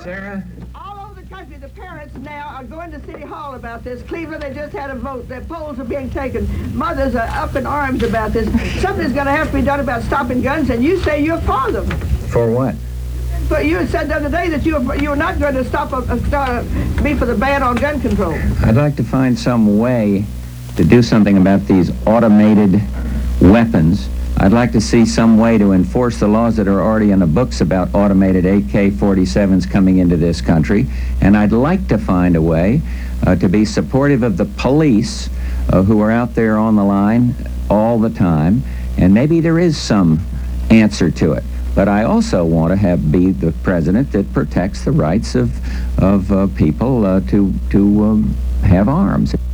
Sarah? All over the country, the parents now are going to City Hall about this. Cleveland, they just had a vote. Their polls are being taken. Mothers are up in arms about this. Something's going to have to be done about stopping guns, and you say you're for them. For what? But you said the other day that you're not going to be for the ban on gun control. I'd like to find some way to do something about these automated weapons. I'd like to see some way to enforce the laws that are already in the books about automated AK-47s coming into this country. And I'd like to find a way to be supportive of the police who are out there on the line all the time. And maybe there is some answer to it. But I also want to be the president that protects the rights of people to have arms.